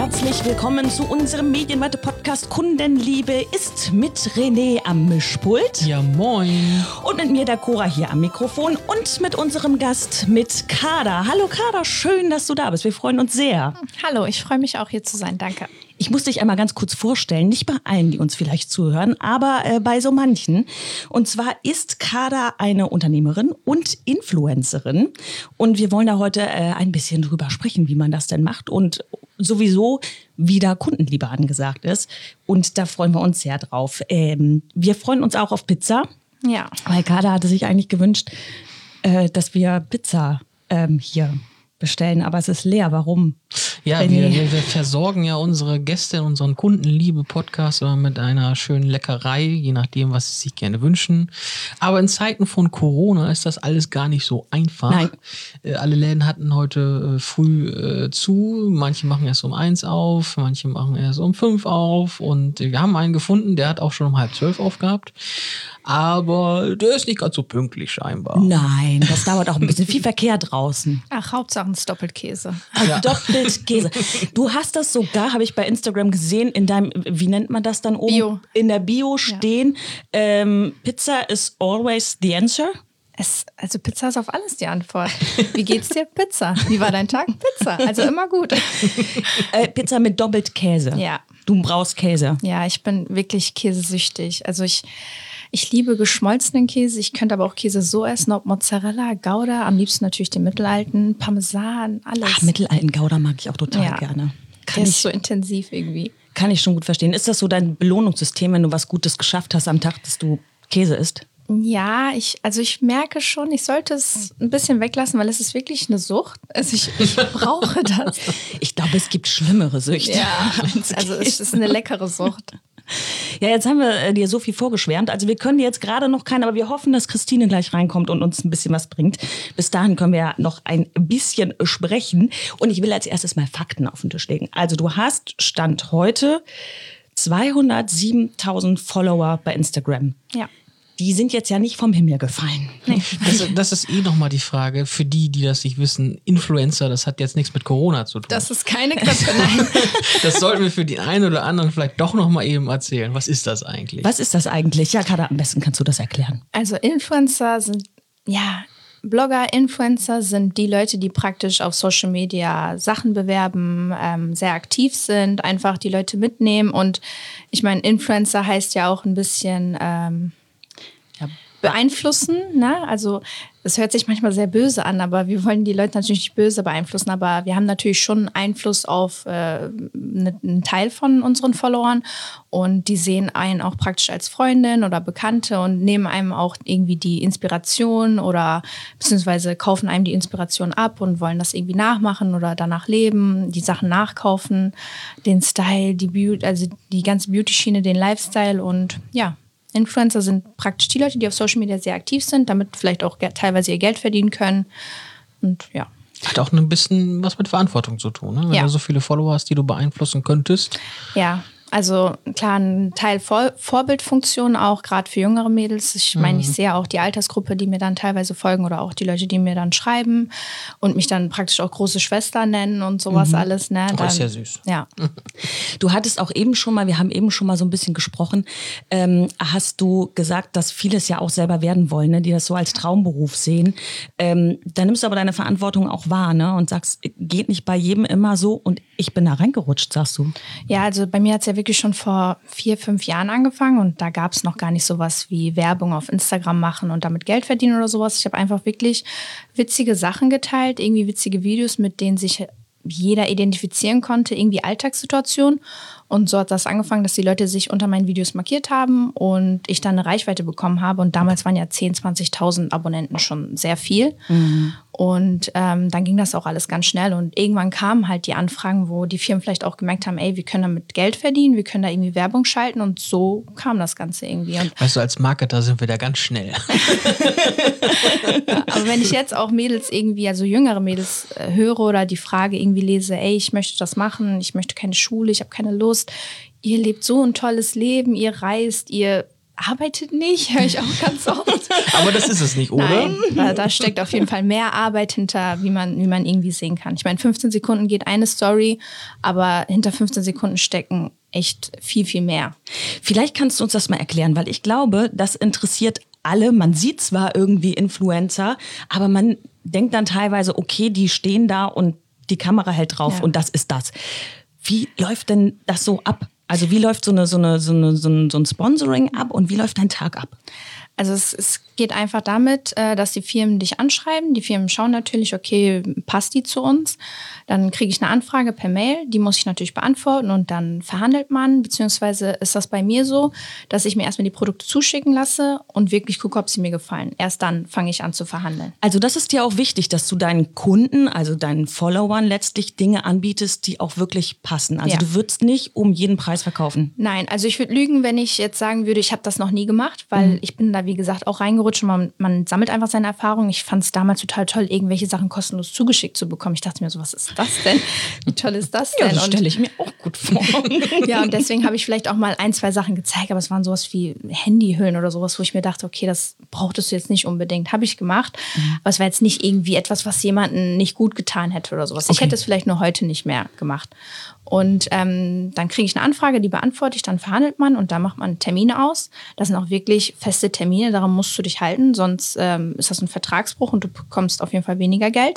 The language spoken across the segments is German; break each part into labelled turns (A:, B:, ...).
A: Herzlich willkommen zu unserem Medienwarte-Podcast Kundenliebe ist mit René am Mischpult.
B: Ja, moin.
A: Und mit mir, der Cora, hier am Mikrofon und mit unserem Gast, mit Kader. Hallo Kader, schön, dass du da bist. Wir freuen uns sehr.
C: Hallo, ich freue mich auch hier zu sein, danke.
A: Ich muss dich einmal ganz kurz vorstellen, nicht bei allen, die uns vielleicht zuhören, aber bei so manchen. Und zwar ist Kader eine Unternehmerin und Influencerin. Und wir wollen da heute ein bisschen drüber sprechen, wie man das denn macht und sowieso, wie da Kundenliebe angesagt ist. Und da freuen wir uns sehr drauf. Wir freuen uns auch auf Pizza.
C: Ja.
A: Weil Kader hatte sich eigentlich gewünscht, dass wir Pizza hier bestellen, aber es ist leer. Warum?
B: Ja, wir versorgen ja unsere Gäste in unseren Kundenliebe-Podcast mit einer schönen Leckerei, je nachdem, was sie sich gerne wünschen. Aber in Zeiten von Corona ist das alles gar nicht so einfach.
A: Nein.
B: Alle Läden hatten heute früh zu. Manche machen erst um 1 auf, manche machen erst um 5 auf. Und wir haben einen gefunden, der hat auch schon um 11:30 aufgehabt. Aber der ist nicht ganz so pünktlich scheinbar.
A: Nein, das dauert auch ein bisschen. Viel Verkehr draußen.
C: Ach, Hauptsache es Doppelkäse.
A: Ja. Doppelkäse. Du hast das sogar, habe ich bei Instagram gesehen, in deinem, wie nennt man das dann oben?
C: Bio.
A: In der Bio stehen, Pizza is always the answer.
C: Also Pizza ist auf alles die Antwort. Wie geht's dir? Pizza. Wie war dein Tag? Pizza. Also immer gut.
A: Pizza mit doppelt Käse.
C: Ja.
A: Du brauchst Käse.
C: Ja, ich bin wirklich käsesüchtig. Also ich liebe geschmolzenen Käse. Ich könnte aber auch Käse so essen, ob Mozzarella, Gouda, am liebsten natürlich den mittelalten, Parmesan, alles.
A: Ach, mittelalten Gouda mag ich auch total gerne.
C: Der ist so intensiv irgendwie.
A: Kann ich schon gut verstehen. Ist das so dein Belohnungssystem, wenn du was Gutes geschafft hast am Tag, dass du Käse isst?
C: Ja, ich merke schon, ich sollte es ein bisschen weglassen, weil es ist wirklich eine Sucht. Also ich brauche das.
A: Ich glaube, es gibt schlimmere Süchte.
C: Ja, also es ist eine leckere Sucht.
A: Ja, jetzt haben wir dir so viel vorgeschwärmt. Also wir können jetzt gerade noch keinen, aber wir hoffen, dass Christine gleich reinkommt und uns ein bisschen was bringt. Bis dahin können wir ja noch ein bisschen sprechen. Und ich will als erstes mal Fakten auf den Tisch legen. Also du hast Stand heute 207.000 Follower bei Instagram.
C: Ja.
A: Die sind jetzt ja nicht vom Himmel gefallen.
C: Nee.
B: Das ist nochmal die Frage, für die das nicht wissen, Influencer, das hat jetzt nichts mit Corona zu tun.
C: Das ist keine Grippe, nein.
B: Das sollten wir für die einen oder anderen vielleicht doch nochmal eben erzählen. Was ist das eigentlich?
A: Was ist das eigentlich? Ja, Kader, am besten kannst du das erklären.
C: Also Influencer sind, Blogger, Influencer sind die Leute, die praktisch auf Social Media Sachen bewerben, sehr aktiv sind, einfach die Leute mitnehmen. Und ich meine, Influencer heißt ja auch ein bisschen beeinflussen, ne? Also es hört sich manchmal sehr böse an, aber wir wollen die Leute natürlich nicht böse beeinflussen, aber wir haben natürlich schon Einfluss auf einen Teil von unseren Followern und die sehen einen auch praktisch als Freundin oder Bekannte und nehmen einem auch irgendwie die Inspiration oder beziehungsweise kaufen einem die Inspiration ab und wollen das irgendwie nachmachen oder danach leben, die Sachen nachkaufen, den Style, also die ganze Beauty-Schiene, den Lifestyle und ja. Influencer sind praktisch die Leute, die auf Social Media sehr aktiv sind, damit vielleicht auch teilweise ihr Geld verdienen können. Und ja.
B: Hat auch ein bisschen was mit Verantwortung zu tun, ne? Wenn du so viele Follower hast, die du beeinflussen könntest.
C: Ja, also klar, ein Teil Vorbildfunktion auch, gerade für jüngere Mädels. Ich meine, ich sehe auch die Altersgruppe, die mir dann teilweise folgen oder auch die Leute, die mir dann schreiben und mich dann praktisch auch große Schwester nennen und sowas alles. Ne?
B: Dann, ist ja süß.
C: Ja.
A: Du hattest auch eben schon mal, wir haben eben schon mal so ein bisschen gesprochen, hast du gesagt, dass viele es ja auch selber werden wollen, ne? Die das so als Traumberuf sehen. Da nimmst du aber deine Verantwortung auch wahr, ne? Und sagst, geht nicht bei jedem immer so und ich bin da reingerutscht, sagst du.
C: Ja, also bei mir hat es ja wirklich schon vor 4-5 Jahren angefangen und da gab es noch gar nicht sowas wie Werbung auf Instagram machen und damit Geld verdienen oder sowas. Ich habe einfach wirklich witzige Sachen geteilt, irgendwie witzige Videos, mit denen sich jeder identifizieren konnte, irgendwie Alltagssituationen. Und so hat das angefangen, dass die Leute sich unter meinen Videos markiert haben und ich dann eine Reichweite bekommen habe. Und damals waren ja 10.000, 20.000 Abonnenten schon sehr viel. Mhm. Und dann ging das auch alles ganz schnell. Und irgendwann kamen halt die Anfragen, wo die Firmen vielleicht auch gemerkt haben, ey, wir können damit Geld verdienen, wir können da irgendwie Werbung schalten. Und so kam das Ganze irgendwie. Und
B: weißt du, als Marketer sind wir da ganz schnell.
C: Ja, aber wenn ich jetzt auch Mädels irgendwie, also jüngere Mädels höre oder die Frage irgendwie lese, ey, ich möchte das machen, ich möchte keine Schule, ich habe keine Lust. Ihr lebt so ein tolles Leben, ihr reist, ihr arbeitet nicht, höre ich auch ganz oft.
B: Aber das ist es nicht, oder?
C: Nein, da steckt auf jeden Fall mehr Arbeit hinter, wie man irgendwie sehen kann. Ich meine, 15 Sekunden geht eine Story, aber hinter 15 Sekunden stecken echt viel, viel mehr.
A: Vielleicht kannst du uns das mal erklären, weil ich glaube, das interessiert alle. Man sieht zwar irgendwie Influencer, aber man denkt dann teilweise, okay, die stehen da und die Kamera hält drauf und das ist das. Wie läuft denn das so ab? Also wie läuft so ein Sponsoring ab und wie läuft dein Tag ab?
C: Also es geht einfach damit, dass die Firmen dich anschreiben. Die Firmen schauen natürlich, okay, passt die zu uns? Dann kriege ich eine Anfrage per Mail, die muss ich natürlich beantworten und dann verhandelt man. Beziehungsweise ist das bei mir so, dass ich mir erstmal die Produkte zuschicken lasse und wirklich gucke, ob sie mir gefallen. Erst dann fange ich an zu verhandeln.
A: Also das ist dir auch wichtig, dass du deinen Kunden, also deinen Followern letztlich Dinge anbietest, die auch wirklich passen. Also du würdest nicht um jeden Preis verkaufen.
C: Nein, also ich würde lügen, wenn ich jetzt sagen würde, ich habe das noch nie gemacht, weil ich bin da, wie gesagt, auch reingerutscht und man sammelt einfach seine Erfahrungen. Ich fand es damals total toll, irgendwelche Sachen kostenlos zugeschickt zu bekommen. Ich dachte mir so, was ist das denn? Wie toll ist das denn?
A: Ja, das stelle ich mir auch gut vor.
C: Ja, und deswegen habe ich vielleicht auch mal 1, 2 Sachen gezeigt, aber es waren sowas wie Handyhüllen oder sowas, wo ich mir dachte, okay, das brauchtest du jetzt nicht unbedingt. Habe ich gemacht, aber es war jetzt nicht irgendwie etwas, was jemandem nicht gut getan hätte oder sowas. Ich hätte es vielleicht nur heute nicht mehr gemacht. Und dann kriege ich eine Anfrage, die beantworte ich, dann verhandelt man und dann macht man Termine aus. Das sind auch wirklich feste Termine, daran musst du dich halten, sonst ist das ein Vertragsbruch und du bekommst auf jeden Fall weniger Geld.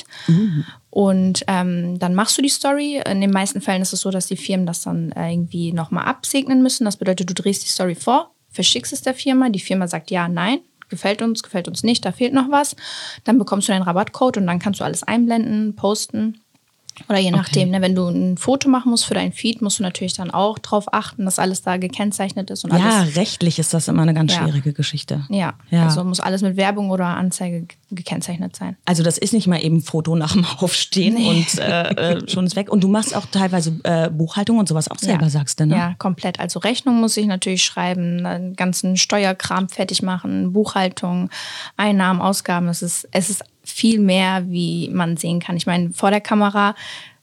C: Und dann machst du die Story. In den meisten Fällen ist es so, dass die Firmen das dann irgendwie nochmal absegnen müssen. Das bedeutet, du drehst die Story vor, verschickst es der Firma, die Firma sagt ja, nein, gefällt uns nicht, da fehlt noch was. Dann bekommst du deinen Rabattcode und dann kannst du alles einblenden, posten. Oder je nachdem, ne, wenn du ein Foto machen musst für deinen Feed, musst du natürlich dann auch drauf achten, dass alles da gekennzeichnet ist. Und alles.
A: Rechtlich ist das immer eine ganz schwierige Geschichte.
C: Ja, also muss alles mit Werbung oder Anzeige gekennzeichnet sein.
A: Also das ist nicht mal eben ein Foto nach dem Aufstehen und schon ist weg. Und du machst auch teilweise Buchhaltung und sowas auch selber, sagst du, ne?
C: Ja, komplett. Also Rechnung muss ich natürlich schreiben, den ganzen Steuerkram fertig machen, Buchhaltung, Einnahmen, Ausgaben. Es ist viel mehr, wie man sehen kann. Ich meine, vor der Kamera,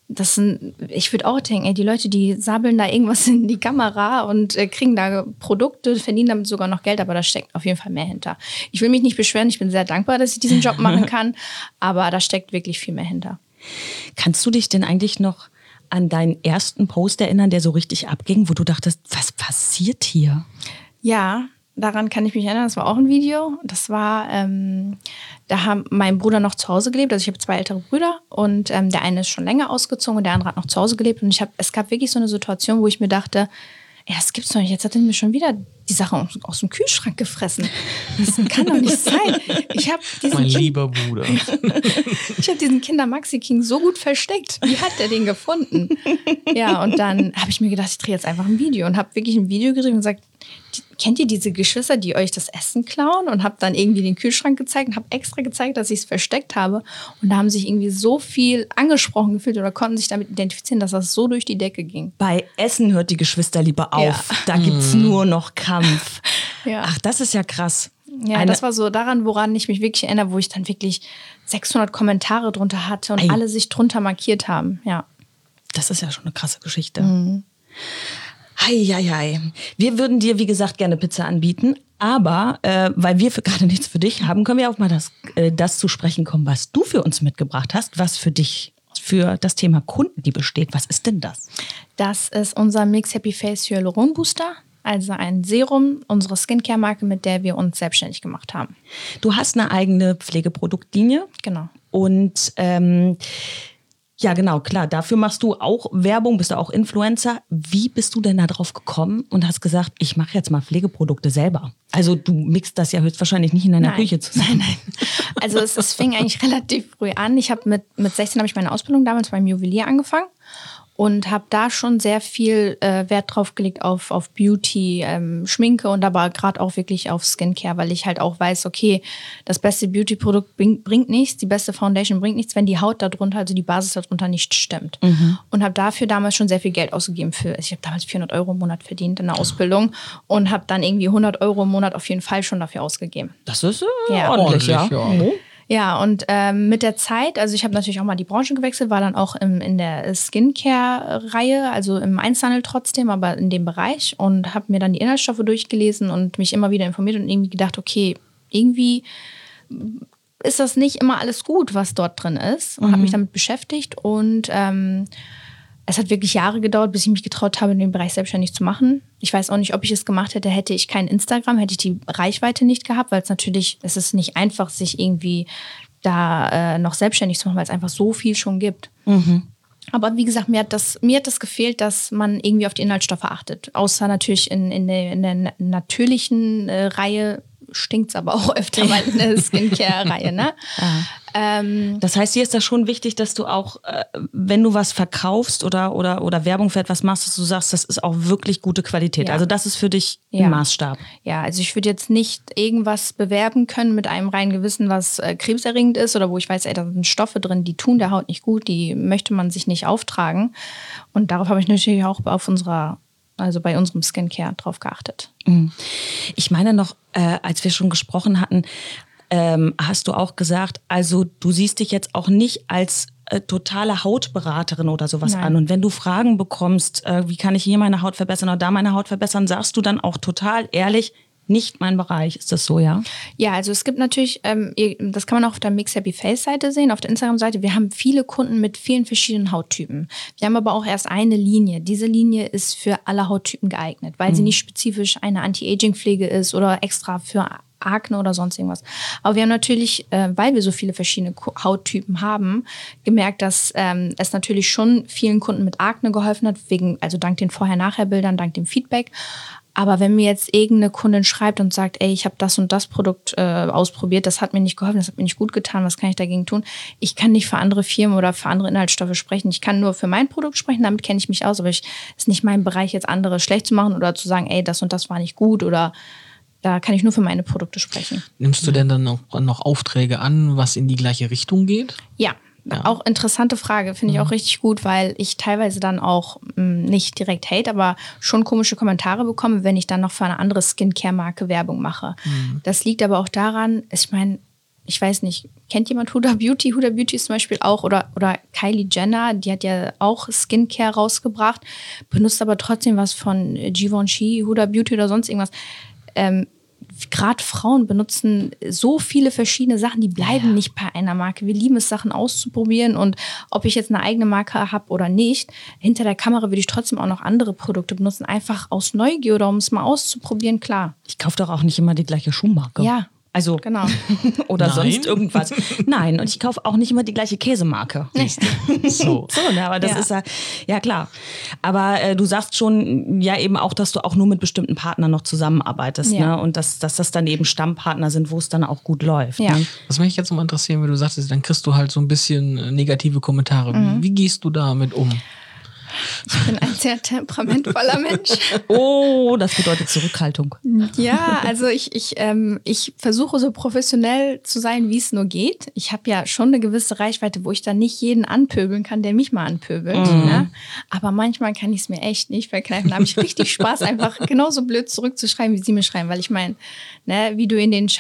C: ich würde auch denken, ey, die Leute, die sabbeln da irgendwas in die Kamera und kriegen da Produkte, verdienen damit sogar noch Geld, aber da steckt auf jeden Fall mehr hinter. Ich will mich nicht beschweren, ich bin sehr dankbar, dass ich diesen Job machen kann, aber da steckt wirklich viel mehr hinter.
A: Kannst du dich denn eigentlich noch an deinen ersten Post erinnern, der so richtig abging, wo du dachtest, was passiert hier?
C: Ja, daran kann ich mich erinnern, das war auch ein Video. Das war, da haben mein Bruder noch zu Hause gelebt. Also ich habe 2 ältere Brüder und der eine ist schon länger ausgezogen und der andere hat noch zu Hause gelebt. Und es gab wirklich so eine Situation, wo ich mir dachte, ey, das gibt's doch nicht. Jetzt hat er mir schon wieder die Sache aus dem Kühlschrank gefressen. Das kann doch nicht sein.
B: Mein lieber Bruder.
C: Ich habe diesen Kinder Maxi King so gut versteckt. Wie hat der den gefunden? Ja, und dann habe ich mir gedacht, ich drehe jetzt einfach ein Video und habe wirklich ein Video gedreht und gesagt, kennt ihr diese Geschwister, die euch das Essen klauen? Und habe dann irgendwie den Kühlschrank gezeigt und habe extra gezeigt, dass ich es versteckt habe. Und da haben sich irgendwie so viel angesprochen gefühlt oder konnten sich damit identifizieren, dass das so durch die Decke ging.
A: Bei Essen hört die Geschwisterliebe auf. Ja. Da gibt's nur noch Kampf.
C: Ja.
A: Ach, das ist ja krass.
C: Ja, das war so woran ich mich wirklich erinnere, wo ich dann wirklich 600 Kommentare drunter hatte und alle sich drunter markiert haben. Ja.
A: Das ist ja schon eine krasse Geschichte. Heieiei. Wir würden dir, wie gesagt, gerne Pizza anbieten, aber weil wir gerade nichts für dich haben, können wir auch mal das zu sprechen kommen, was du für uns mitgebracht hast, was für dich für das Thema Kundenliebe steht. Was ist denn das?
C: Das ist unser Mix Happy Face Hyaluron Booster, also ein Serum, unsere Skincare-Marke, mit der wir uns selbstständig gemacht haben.
A: Du hast eine eigene Pflegeproduktlinie.
C: Genau.
A: Und ja, genau, klar. Dafür machst du auch Werbung, bist du auch Influencer. Wie bist du denn da drauf gekommen und hast gesagt, ich mache jetzt mal Pflegeprodukte selber? Also du mixt das ja höchstwahrscheinlich nicht in deiner Küche zusammen.
C: Nein. Also es fing eigentlich relativ früh an. Ich habe mit 16 habe ich meine Ausbildung damals beim Juwelier angefangen. Und habe da schon sehr viel Wert drauf gelegt auf Beauty, Schminke und aber gerade auch wirklich auf Skincare, weil ich halt auch weiß, okay, das beste Beauty-Produkt bringt nichts, die beste Foundation bringt nichts, wenn die Haut darunter, also die Basis darunter nicht stimmt. Und habe dafür damals schon sehr viel Geld ausgegeben. Ich habe damals 400 € im Monat verdient in der Ausbildung und habe dann irgendwie 100 € im Monat auf jeden Fall schon dafür ausgegeben.
A: Das ist ordentlich, ja.
C: Ja, und mit der Zeit, also ich habe natürlich auch mal die Branche gewechselt, war dann auch in der Skincare-Reihe, also im Einzelhandel trotzdem, aber in dem Bereich und habe mir dann die Inhaltsstoffe durchgelesen und mich immer wieder informiert und irgendwie gedacht, okay, irgendwie ist das nicht immer alles gut, was dort drin ist und habe mich damit beschäftigt und es hat wirklich Jahre gedauert, bis ich mich getraut habe, in dem Bereich selbstständig zu machen. Ich weiß auch nicht, ob ich es gemacht hätte, hätte ich kein Instagram, hätte ich die Reichweite nicht gehabt, weil es ist nicht einfach, sich irgendwie da noch selbstständig zu machen, weil es einfach so viel schon gibt. Aber wie gesagt, mir hat das gefehlt, dass man irgendwie auf die Inhaltsstoffe achtet. Außer natürlich in der natürlichen Reihe stinkt es aber auch öfter mal in der Skincare-Reihe, ne?
A: Das heißt, dir ist das schon wichtig, dass du auch, wenn du was verkaufst oder Werbung für etwas machst, dass du sagst, das ist auch wirklich gute Qualität.
C: Ja.
A: Also das ist für dich ein Maßstab.
C: Ja, also ich würde jetzt nicht irgendwas bewerben können mit einem reinen Gewissen, was krebserregend ist oder wo ich weiß, ey, da sind Stoffe drin, die tun der Haut nicht gut, die möchte man sich nicht auftragen. Und darauf habe ich natürlich auch bei unserem Skincare drauf geachtet.
A: Ich meine noch, als wir schon gesprochen hatten, hast du auch gesagt, also du siehst dich jetzt auch nicht als totale Hautberaterin oder sowas an. Und wenn du Fragen bekommst, wie kann ich hier meine Haut verbessern oder da meine Haut verbessern, sagst du dann auch total ehrlich, nicht mein Bereich. Ist das so, ja?
C: Ja, also es gibt natürlich, das kann man auch auf der Mix Happy Face Seite sehen, auf der Instagram-Seite. Wir haben viele Kunden mit vielen verschiedenen Hauttypen. Wir haben aber auch erst eine Linie. Diese Linie ist für alle Hauttypen geeignet, weil sie nicht spezifisch eine Anti-Aging-Pflege ist oder extra für Akne oder sonst irgendwas. Aber wir haben natürlich, weil wir so viele verschiedene Hauttypen haben, gemerkt, dass es natürlich schon vielen Kunden mit Akne geholfen hat, also dank den Vorher-Nachher-Bildern, dank dem Feedback. Aber wenn mir jetzt irgendeine Kundin schreibt und sagt, ey, ich habe das und das Produkt ausprobiert, das hat mir nicht geholfen, das hat mir nicht gut getan, was kann ich dagegen tun? Ich kann nicht für andere Firmen oder für andere Inhaltsstoffe sprechen. Ich kann nur für mein Produkt sprechen, damit kenne ich mich aus. Aber es ist nicht mein Bereich, jetzt andere schlecht zu machen oder zu sagen, ey, das und das war nicht gut oder da kann ich nur für meine Produkte sprechen.
B: Nimmst du denn dann noch Aufträge an, was in die gleiche Richtung geht?
C: Ja. Auch interessante Frage, finde ich auch richtig gut, weil ich teilweise dann auch nicht direkt Hate, aber schon komische Kommentare bekomme, wenn ich dann noch für eine andere Skincare-Marke Werbung mache. Das liegt aber auch daran, ich meine, ich weiß nicht, kennt jemand Huda Beauty? Huda Beauty ist zum Beispiel auch, oder Kylie Jenner, die hat ja auch Skincare rausgebracht, benutzt aber trotzdem was von Givenchy, Huda Beauty oder sonst irgendwas. Gerade Frauen benutzen so viele verschiedene Sachen, die bleiben nicht bei einer Marke. Wir lieben es, Sachen auszuprobieren und ob ich jetzt eine eigene Marke habe oder nicht, hinter der Kamera würde ich trotzdem auch noch andere Produkte benutzen, einfach aus Neugier oder um es mal auszuprobieren, klar.
A: Ich kaufe doch auch nicht immer die gleiche Schuhmarke.
C: Ja.
A: Also,
C: genau.
A: Oder sonst irgendwas. Nein, und ich kaufe auch nicht immer die gleiche Käsemarke. So, ne, aber das ist ja klar. Aber du sagst schon ja eben auch, dass du auch nur mit bestimmten Partnern noch zusammenarbeitest. Ne? Und dass das dann eben Stammpartner sind, wo es dann auch gut läuft.
C: Ja.
A: Ne?
B: Was mich jetzt mal interessieren, wenn du sagst, dann kriegst du halt so ein bisschen negative Kommentare. Wie gehst du damit um?
C: Ich bin ein sehr temperamentvoller Mensch.
A: Oh, das bedeutet Zurückhaltung.
C: Ja, also ich versuche so professionell zu sein, wie es nur geht. Ich habe ja schon eine gewisse Reichweite, wo ich dann nicht jeden anpöbeln kann, der mich mal anpöbelt. Ne? Aber manchmal kann ich es mir echt nicht verkneifen. Da habe ich richtig Spaß, einfach genauso blöd zurückzuschreiben, wie sie mir schreiben. Weil ich meine, ne, wie du in den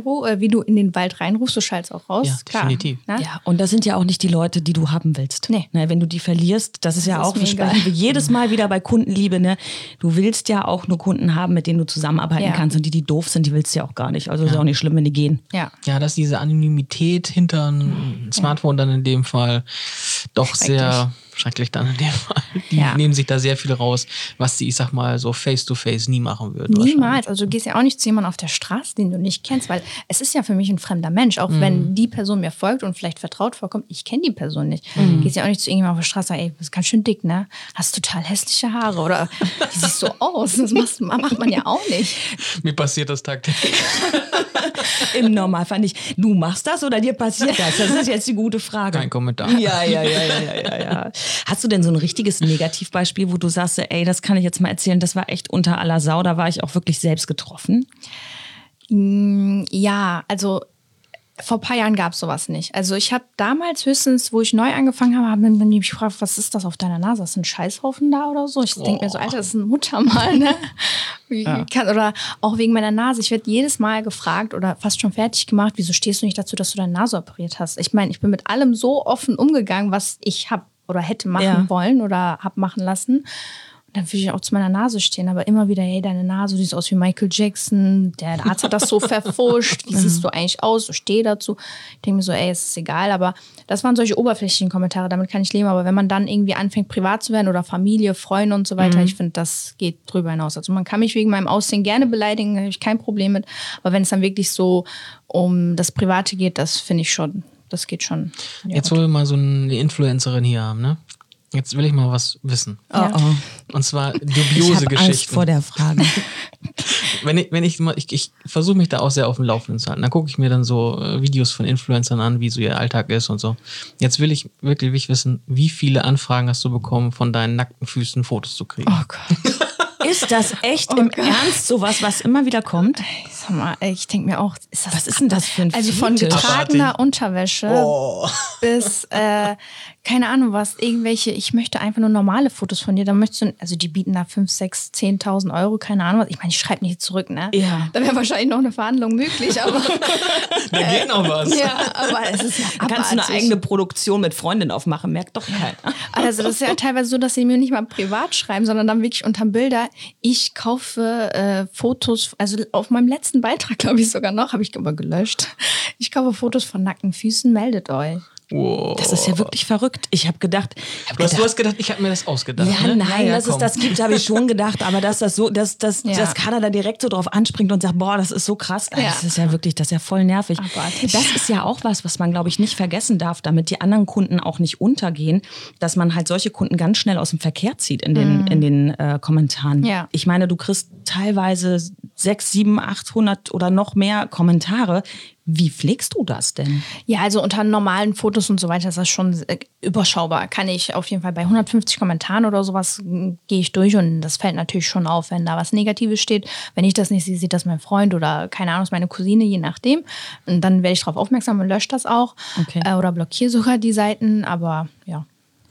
C: Wald reinrufst, so schallst auch raus.
B: Ja,
C: klar,
B: definitiv.
C: Ne?
A: Ja, und das sind ja auch nicht die Leute, die du haben willst.
C: Nee.
A: Ne, wenn du die verlierst, das ist ja auch, wir sprechen wir jedes Mal wieder bei Kundenliebe, ne? Du willst ja auch nur Kunden haben, mit denen du zusammenarbeiten kannst, und die doof sind, die willst du ja auch gar nicht. Also ist ja auch nicht schlimm, wenn die gehen.
C: Ja,
B: dass diese Anonymität hinter ein Smartphone dann in dem Fall doch sehr schrecklich dann in dem Fall. Die nehmen sich da sehr viel raus, was sie, ich sag mal, so face-to-face nie machen würden.
C: Niemals. Also du gehst ja auch nicht zu jemandem auf der Straße, den du nicht kennst, weil es ist ja für mich ein fremder Mensch. Auch wenn die Person mir folgt und vielleicht vertraut vorkommt, ich kenne die Person nicht. Du gehst ja auch nicht zu irgendjemandem auf der Straße und sagst, ey, du bist ganz schön dick, ne? Hast total hässliche Haare oder die siehst so aus. Das macht man ja auch nicht.
B: Mir passiert das tagtäglich.
A: Im Normalfall nicht. Du machst das oder dir passiert das? Das ist jetzt die gute Frage.
B: Kein Kommentar.
A: Ja. Hast du denn so ein richtiges Negativbeispiel, wo du sagst, ey, das kann ich jetzt mal erzählen, das war echt unter aller Sau, da war ich auch wirklich selbst getroffen?
C: Ja, also Vor ein paar Jahren gab es sowas nicht. Also ich habe damals höchstens, wo ich neu angefangen habe, haben dann mich gefragt, was ist das auf deiner Nase? Ist ein Scheißhaufen da oder so? Ich denke mir so, Alter, das ist ein Muttermal, ne? Oder auch wegen meiner Nase. Ich werde jedes Mal gefragt oder fast schon fertig gemacht, wieso stehst du nicht dazu, dass du deine Nase operiert hast? Ich meine, ich bin mit allem so offen umgegangen, was ich habe oder hätte machen wollen oder habe machen lassen. Dann würde ich auch zu meiner Nase stehen, aber immer wieder, hey, deine Nase, du siehst aus wie Michael Jackson, der Arzt hat das so verfuscht, wie siehst du eigentlich aus, so steh dazu. Ich denke mir so, ey, es ist egal, aber das waren solche oberflächlichen Kommentare, damit kann ich leben, aber wenn man dann irgendwie anfängt, privat zu werden oder Familie, Freunde und so weiter, ich finde, das geht drüber hinaus. Also man kann mich wegen meinem Aussehen gerne beleidigen, da habe ich kein Problem mit, aber wenn es dann wirklich so um das Private geht, das finde ich schon, das geht schon. Ja,
B: jetzt wollen wir mal so eine Influencerin hier haben, ne? Jetzt will ich mal was wissen.
A: Oh.
B: Und zwar dubiose
A: ich hab
B: Geschichten.
A: Angst vor der Frage.
B: Ich versuche mich da auch sehr auf dem Laufenden zu halten. Dann gucke ich mir dann so Videos von Influencern an, wie so ihr Alltag ist und so. Jetzt will ich wirklich wissen, wie viele Anfragen hast du bekommen, von deinen nackten Füßen Fotos zu kriegen?
C: Oh Gott.
A: Ist das echt im Ernst sowas, was immer wieder kommt?
C: Sag mal, ich denke mir auch, ist das
A: Was ist denn das für ein
C: Also von
A: Fetisch?
C: getragener Unterwäsche bis, keine Ahnung was, irgendwelche, ich möchte einfach nur normale Fotos von dir, dann möchtest du, also die bieten da 5, 6, 10.000 Euro, keine Ahnung was. Ich meine, ich schreibe nicht zurück, ne?
A: Ja.
C: Da wäre wahrscheinlich noch eine Verhandlung möglich, aber...
B: Da geht noch was.
C: Ja, aber es ist ja abartig.
A: Kannst du eine eigene Produktion mit Freundin aufmachen, merkt doch keiner.
C: Also das ist ja teilweise so, dass sie mir nicht mal privat schreiben, sondern dann wirklich unterm Bilder, ich kaufe Fotos, also auf meinem letzten Beitrag, glaube ich sogar noch, habe ich aber gelöscht. Ich kaufe Fotos von nackten Füßen, meldet euch.
B: Wow.
A: Das ist ja wirklich verrückt. Ich habe gedacht,
B: Du hast gedacht, ich habe mir das ausgedacht.
A: ja,
B: ne?
A: nein,
B: Ja,
A: dass es
B: komm.
A: das gibt, habe ich schon gedacht, aber dass das so, dass
C: Ja.
A: Kader da direkt so drauf anspringt und sagt, boah, das ist so krass,
C: Ja.
A: das ist ja wirklich, das ist ja voll nervig.
C: Abartig.
A: Das ist ja auch was man, glaube ich, nicht vergessen darf, damit die anderen Kunden auch nicht untergehen, dass man halt solche Kunden ganz schnell aus dem Verkehr zieht in den Kommentaren.
C: Ja.
A: Ich meine, du kriegst teilweise 6, 7, 800 oder noch mehr Kommentare. Wie pflegst du das denn?
C: Ja, also unter normalen Fotos und so weiter ist das schon überschaubar. Kann ich auf jeden Fall bei 150 Kommentaren oder sowas gehe ich durch und das fällt natürlich schon auf, wenn da was Negatives steht. Wenn ich das nicht sehe, sieht das mein Freund oder keine Ahnung, ist meine Cousine, je nachdem. Und dann werde ich darauf aufmerksam und lösche das auch.
A: Okay.
C: Oder blockiere sogar die Seiten, aber ja.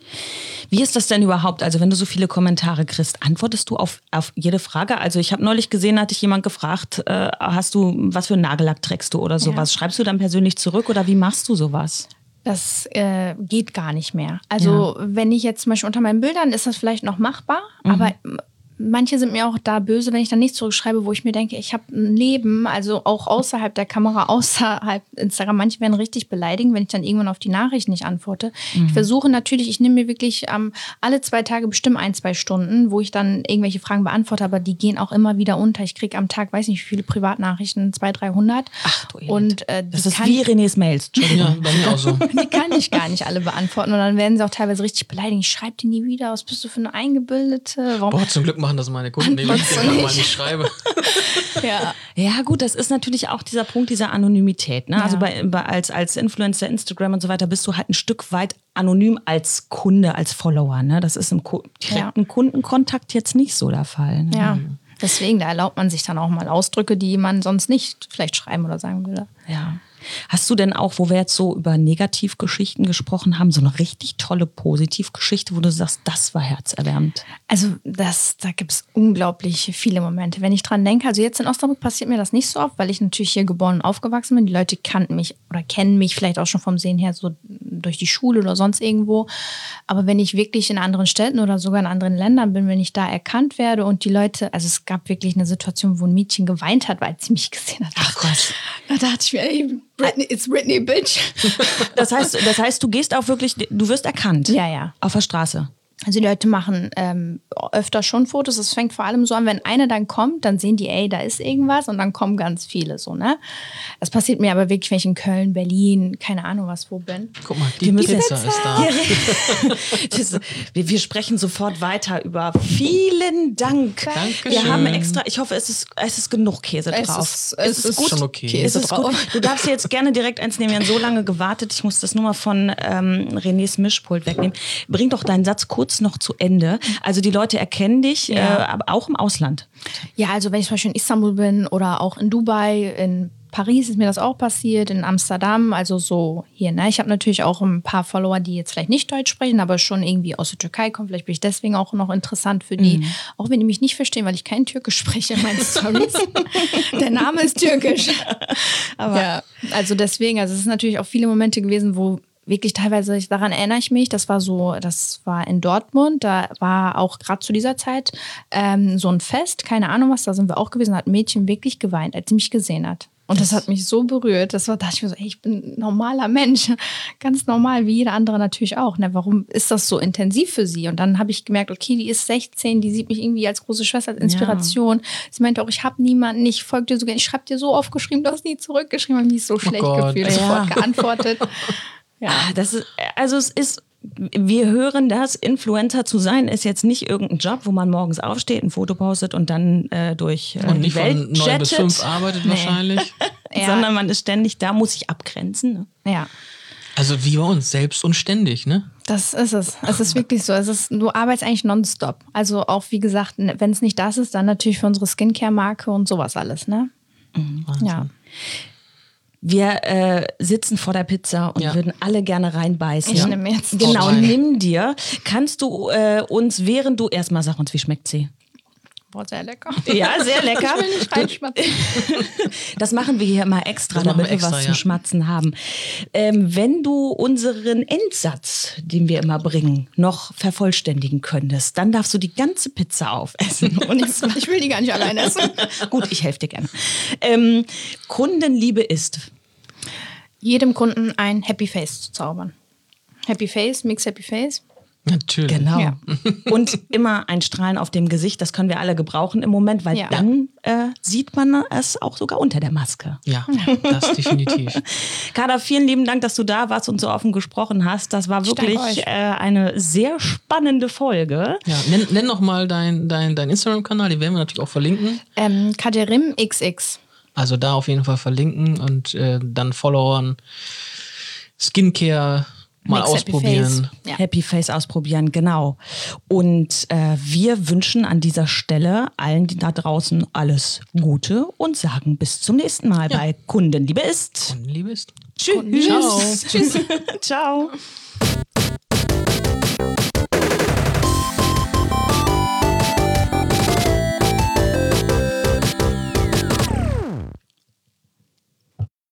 A: Wie ist das denn überhaupt? Also wenn du so viele Kommentare kriegst, antwortest du auf jede Frage? Also ich habe neulich gesehen, hat dich jemand gefragt, was für einen Nagellack trägst du oder sowas?
C: Ja.
A: Schreibst du dann persönlich zurück oder wie machst du sowas?
C: Das geht gar nicht mehr. Also wenn ich jetzt zum Beispiel unter meinen Bildern, ist das vielleicht noch machbar, aber manche sind mir auch da böse, wenn ich dann nicht zurückschreibe, wo ich mir denke, ich habe ein Leben, also auch außerhalb der Kamera, außerhalb Instagram. Manche werden richtig beleidigen, wenn ich dann irgendwann auf die Nachricht nicht antworte. Ich versuche natürlich, ich nehme mir wirklich alle 2 Tage bestimmt 1, 2 Stunden, wo ich dann irgendwelche Fragen beantworte, aber die gehen auch immer wieder unter. Ich kriege am Tag, weiß nicht wie viele Privatnachrichten, 200, 300.
A: Ach du Elend.
C: Und
A: Das ist wie Renés Mails, Entschuldigung.
B: Ja, bei mir auch so.
C: die kann ich gar nicht alle beantworten. Und dann werden sie auch teilweise richtig beleidigt. Ich schreibe die nie wieder. Was bist du für eine Eingebildete? Warum?
B: Boah, zum Glück machen das meine Kunden, die ich denen mal nicht schreibe.
C: Ja.
A: Ja gut, das ist natürlich auch dieser Punkt dieser Anonymität. Ne?
C: Ja.
A: Also als Influencer, Instagram und so weiter bist du halt ein Stück weit anonym als Kunde, als Follower. Ne? Das ist im direkten Kundenkontakt jetzt nicht so der Fall. Ne?
C: Ja. Deswegen, da erlaubt man sich dann auch mal Ausdrücke, die man sonst nicht vielleicht schreiben oder sagen würde.
A: Ja. Hast du denn auch, wo wir jetzt so über Negativgeschichten gesprochen haben, so eine richtig tolle Positivgeschichte, wo du sagst, das war herzerwärmend?
C: Also da gibt es unglaublich viele Momente. Wenn ich dran denke, also jetzt in Osnabrück passiert mir das nicht so oft, weil ich natürlich hier geboren und aufgewachsen bin. Die Leute kannten mich oder kennen mich vielleicht auch schon vom Sehen her so durch die Schule oder sonst irgendwo. Aber wenn ich wirklich in anderen Städten oder sogar in anderen Ländern bin, wenn ich da erkannt werde und die Leute, also es gab wirklich eine Situation, wo ein Mädchen geweint hat, weil sie mich gesehen hat.
A: Ach Gott.
C: Da dachte ich mir, ey, it's Britney, bitch.
A: Das heißt, du gehst auch wirklich, du wirst erkannt.
C: Ja, ja.
A: Auf der Straße.
C: Also die Leute machen öfter schon Fotos. Es fängt vor allem so an, wenn einer dann kommt, dann sehen die, ey, da ist irgendwas und dann kommen ganz viele so, ne? Das passiert mir aber wirklich, wenn ich in Köln, Berlin, keine Ahnung was, wo bin.
B: Guck mal, die Pizza ist da.
A: Wir sprechen sofort weiter über. Vielen Dank.
B: Dankeschön.
A: Wir haben extra, ich hoffe, es ist genug Käse drauf.
C: Es ist
B: schon okay.
C: Käse
A: Es ist
C: drauf.
A: gut. Du darfst dir jetzt gerne direkt eins nehmen. Wir haben so lange gewartet. Ich muss das nur mal von Renés Mischpult wegnehmen. Bring doch deinen Satz kurz noch zu Ende. Also die Leute erkennen dich, aber auch im Ausland.
C: Ja, also wenn ich zum Beispiel in Istanbul bin oder auch in Dubai, in Paris ist mir das auch passiert, in Amsterdam, also so hier. Ne? Ich habe natürlich auch ein paar Follower, die jetzt vielleicht nicht Deutsch sprechen, aber schon irgendwie aus der Türkei kommen. Vielleicht bin ich deswegen auch noch interessant für die. Auch wenn die mich nicht verstehen, weil ich kein Türkisch spreche in meinen Stories. Der Name ist türkisch. Aber ja, also deswegen, also es sind natürlich auch viele Momente gewesen, wo wirklich teilweise, daran erinnere ich mich, das war in Dortmund, da war auch gerade zu dieser Zeit so ein Fest, keine Ahnung was, da sind wir auch gewesen, da hat ein Mädchen wirklich geweint, als sie mich gesehen hat. Und das hat mich so berührt, dachte ich mir so, ey, ich bin ein normaler Mensch, ganz normal, wie jeder andere natürlich auch. Ne? Warum ist das so intensiv für sie? Und dann habe ich gemerkt, okay, die ist 16, die sieht mich irgendwie als große Schwester, als Inspiration. Ja. Sie meinte auch, ich habe niemanden, ich folge dir sogar, ich schreibe dir so oft geschrieben, du hast nie zurückgeschrieben, habe mich so schlecht gefühlt, sofort geantwortet.
A: Ja, wir hören das, Influencer zu sein, ist jetzt nicht irgendein Job, wo man morgens aufsteht, ein Foto postet und dann durch
B: und
A: die Welt
B: von 9 bis 5 arbeitet wahrscheinlich.
A: Sondern man ist ständig da, muss sich abgrenzen. Ne?
C: Ja.
B: Also wie bei uns, selbst und ständig, ne?
C: Das ist es. Es ist wirklich so. Du arbeitest eigentlich nonstop. Also auch, wie gesagt, wenn es nicht das ist, dann natürlich für unsere Skincare-Marke und sowas alles, ne? Ja.
A: Wir sitzen vor der Pizza und würden alle gerne reinbeißen.
C: Ich nehme jetzt.
A: Genau, nimm dir. Kannst du uns, während du erstmal sag uns, wie schmeckt sie?
C: Boah, sehr lecker.
A: Ja, sehr lecker.
C: Ich will nicht reinschmatzen.
A: Das machen wir hier immer extra, damit wir was zum Schmatzen haben. Wenn du unseren Endsatz, den wir immer bringen, noch vervollständigen könntest, dann darfst du die ganze Pizza aufessen. Und
C: ich will die gar nicht alleine essen.
A: Gut, ich helfe dir gerne. Kundenliebe ist?
C: Jedem Kunden ein Happy Face zu zaubern. Happy Face, Mix Happy Face.
B: Natürlich.
A: Genau.
C: Ja.
A: Und immer ein Strahlen auf dem Gesicht, das können wir alle gebrauchen im Moment, weil dann sieht man es auch sogar unter der Maske.
B: Ja, das definitiv.
A: Kada, vielen lieben Dank, dass du da warst und so offen gesprochen hast. Das war wirklich eine sehr spannende Folge.
B: Ja, nenn noch mal dein Instagram-Kanal, den werden wir natürlich auch verlinken.
C: Kaderim XX.
B: Also da auf jeden Fall verlinken und dann Followern, Skincare mal ausprobieren.
A: Happy Face ausprobieren, genau. Und wir wünschen an dieser Stelle allen da draußen alles Gute und sagen bis zum nächsten Mal bei Kundenliebe ist.
B: Kundenliebe ist.
A: Tschüss.
B: Ciao.
A: Tschüss. Ciao.